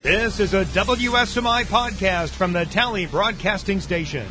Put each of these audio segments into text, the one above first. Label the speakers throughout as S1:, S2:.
S1: This is a WSMI podcast from the Tally Broadcasting Station.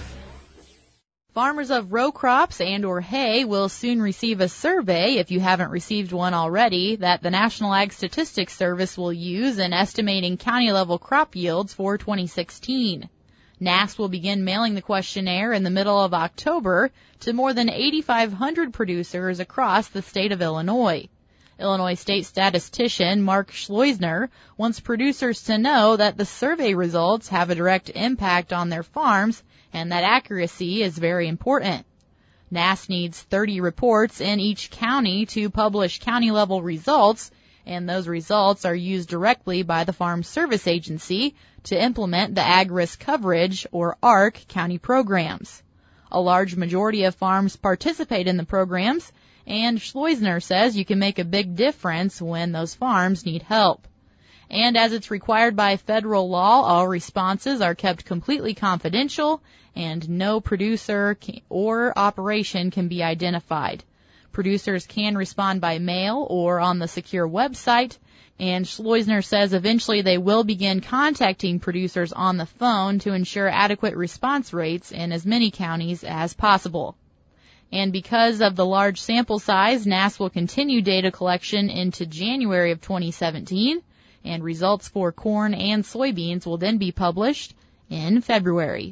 S2: Farmers of row crops and or hay will soon receive a survey, if you haven't received one already, that the National Ag Statistics Service will use in estimating county-level crop yields for 2016. NASS will begin mailing the questionnaire in the middle of October to more than 8,500 producers across the state of Illinois. Illinois State Statistician Mark Schleusner wants producers to know that the survey results have a direct impact on their farms and that accuracy is very important. NASS needs 30 reports in each county to publish county-level results, and those results are used directly by the Farm Service Agency to implement the Ag Risk Coverage, or ARC, county programs. A large majority of farms participate in the programs, and Schleusner says you can make a big difference when those farms need help. And as it's required by federal law, all responses are kept completely confidential, and no producer or operation can be identified. Producers can respond by mail or on the secure website, and Schleusner says eventually they will begin contacting producers on the phone to ensure adequate response rates in as many counties as possible. And because of the large sample size, NASS will continue data collection into January of 2017, and results for corn and soybeans will then be published in February.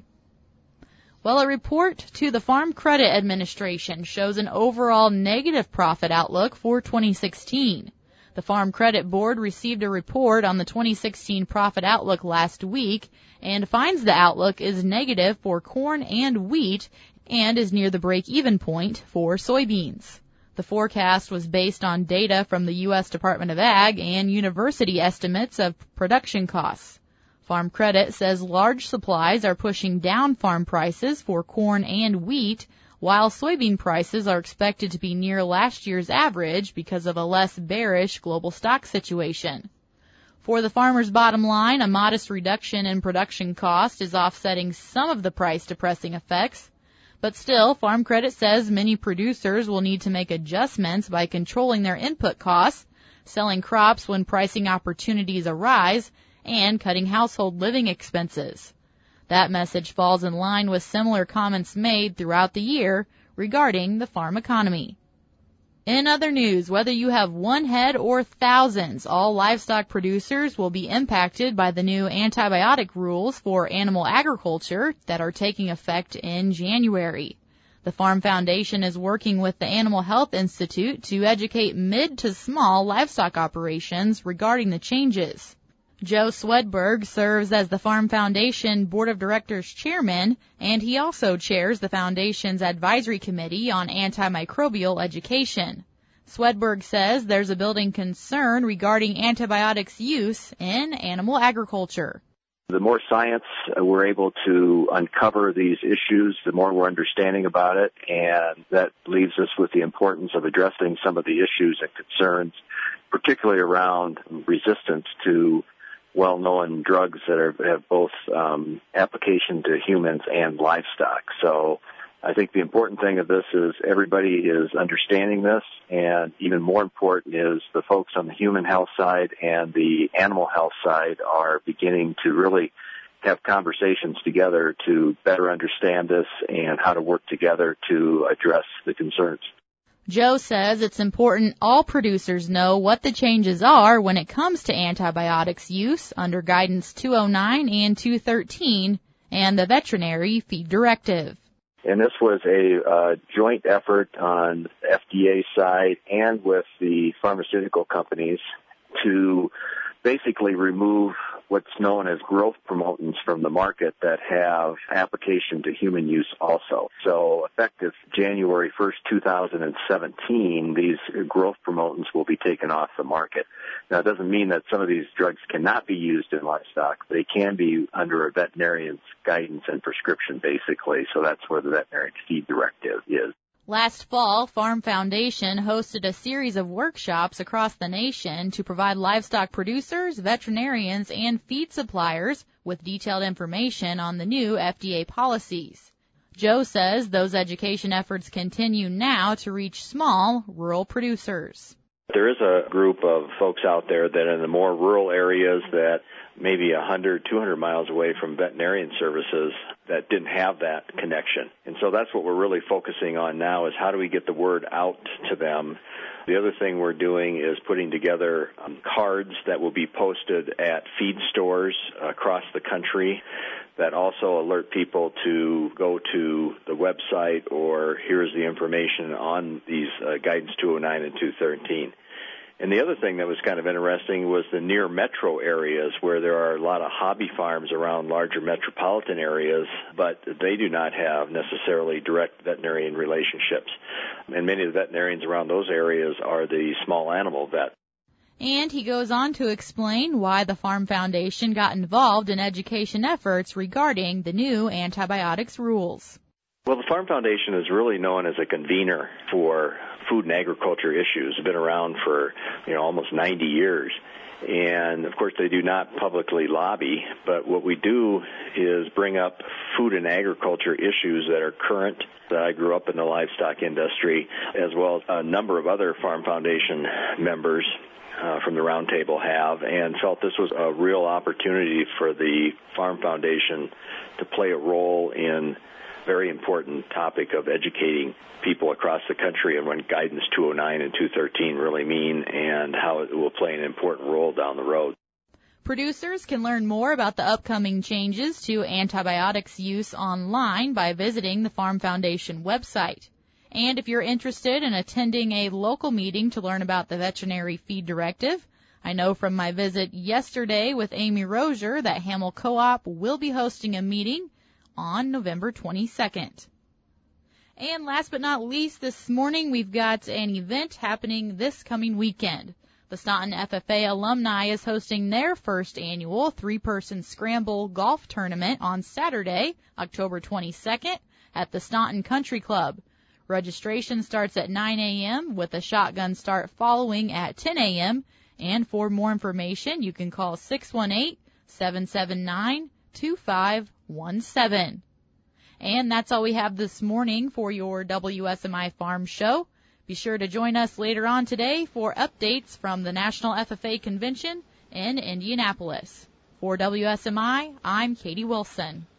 S2: Well, a report to the Farm Credit Administration shows an overall negative profit outlook for 2016. The Farm Credit Board received a report on the 2016 profit outlook last week and finds the outlook is negative for corn and wheat and is near the break-even point for soybeans. The forecast was based on data from the U.S. Department of Ag and university estimates of production costs. Farm Credit says large supplies are pushing down farm prices for corn and wheat, while soybean prices are expected to be near last year's average because of a less bearish global stock situation. For the farmer's bottom line, a modest reduction in production cost is offsetting some of the price-depressing effects. But still, Farm Credit says many producers will need to make adjustments by controlling their input costs, selling crops when pricing opportunities arise, and cutting household living expenses. That message falls in line with similar comments made throughout the year regarding the farm economy. In other news, whether you have one head or thousands, all livestock producers will be impacted by the new antibiotic rules for animal agriculture that are taking effect in January. The Farm Foundation is working with the Animal Health Institute to educate mid to small livestock operations regarding the changes. Joe Swedberg serves as the Farm Foundation Board of Directors Chairman, and he also chairs the Foundation's Advisory Committee on Antimicrobial Education. Swedberg says there's a building concern regarding antibiotics use in animal agriculture.
S3: The more science we're able to uncover these issues, the more we're understanding about it, and that leaves us with the importance of addressing some of the issues and concerns, particularly around resistance to well-known drugs that have both application to humans and livestock. So I think the important thing of this is everybody is understanding this, and even more important is the folks on the human health side and the animal health side are beginning to really have conversations together to better understand this and how to work together to address the concerns.
S2: Joe says it's important all producers know what the changes are when it comes to antibiotics use under Guidance 209 and 213 and the Veterinary Feed Directive.
S3: And this was a joint effort on the FDA side and with the pharmaceutical companies to basically remove what's known as growth promotants from the market that have application to human use also. So effective January 1st, 2017, these growth promotants will be taken off the market. Now, it doesn't mean that some of these drugs cannot be used in livestock. They can be under a veterinarian's guidance and prescription, basically. So that's where the Veterinary Feed Directive is.
S2: Last fall, Farm Foundation hosted a series of workshops across the nation to provide livestock producers, veterinarians, and feed suppliers with detailed information on the new FDA policies. Joe says those education efforts continue now to reach small, rural producers.
S3: There is a group of folks out there that in the more rural areas that maybe 100, 200 miles away from veterinarian services that didn't have that connection. And so that's what we're really focusing on now, is how do we get the word out to them. The other thing we're doing is putting together cards that will be posted at feed stores across the country that also alert people to go to the website, or here's the information on these Guidance 209 and 213. And the other thing that was kind of interesting was the near metro areas, where there are a lot of hobby farms around larger metropolitan areas, but they do not have necessarily direct veterinarian relationships. And many of the veterinarians around those areas are the small animal vet.
S2: And he goes on to explain why the Farm Foundation got involved in education efforts regarding the new antibiotics rules.
S3: Well, the Farm Foundation is really known as a convener for food and agriculture issues. It's been around for, almost 90 years. And, of course, they do not publicly lobby, but what we do is bring up food and agriculture issues that are current. I grew up in the livestock industry, as well as a number of other Farm Foundation members from the roundtable have, and felt this was a real opportunity for the Farm Foundation to play a role in very important topic of educating people across the country and what Guidance 209 and 213 really mean, and how it will play an important role down the road.
S2: Producers can learn more about the upcoming changes to antibiotics use online by visiting the Farm Foundation website. And if you're interested in attending a local meeting to learn about the Veterinary Feed Directive, I know from my visit yesterday with Amy Rozier that Hamel Co-op will be hosting a meeting on November 22nd. And last but not least, this morning we've got an event happening this coming weekend. The Staunton FFA alumni is hosting their first annual 3-person scramble golf tournament on Saturday, October 22nd at the Staunton Country Club. Registration starts at 9 a.m. with a shotgun start following at 10 a.m. And for more information, you can call 618-779-2517. And that's all we have this morning for your WSMI Farm Show. Be sure to join us later on today for updates from the National FFA Convention in Indianapolis. For WSMI, I'm Katie Wilson.